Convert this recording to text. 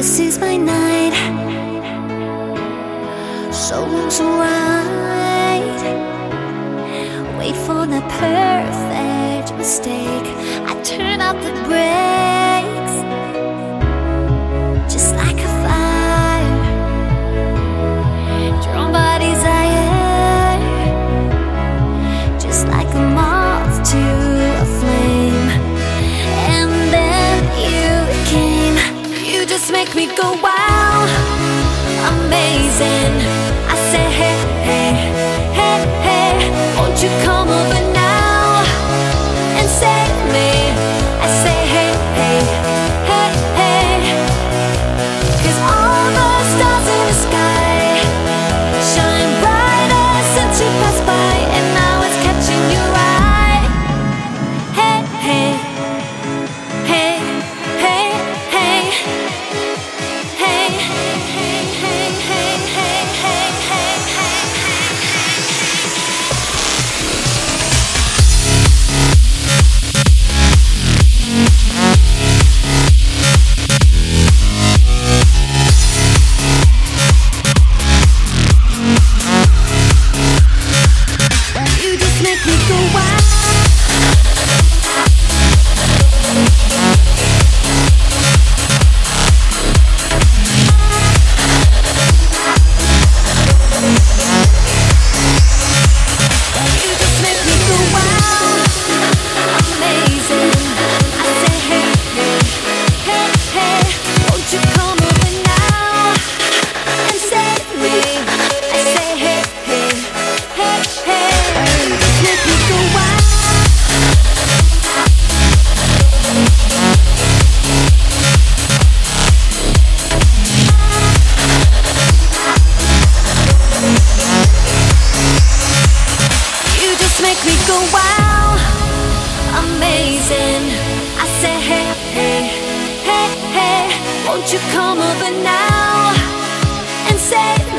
This is my night, so long, so right. Wait for the perfect mistake. I turn up the brakes, just like a fire, drawn by desire, just like a moth to a flame. And then you came. You just make me go wow, amazing. I say hey, hey, hey, hey, won't you come over now and save me? I say hey, hey, hey, hey, 'cause all the stars in the sky shine brighter since you passed by, and now it's catching your eye. Hey, hey, hey, hey, hey, hey, hey, hey, hey, hey, hey, hey, hey. You just make me go wild. You just make me go wild, amazing. I say hey, hey, hey, hey, won't you come over now and save me? I say hey, hey, hey, hey, you just make me go wild. You just make me go wow, amazing. I say hey, hey, hey, hey, won't you come over now and save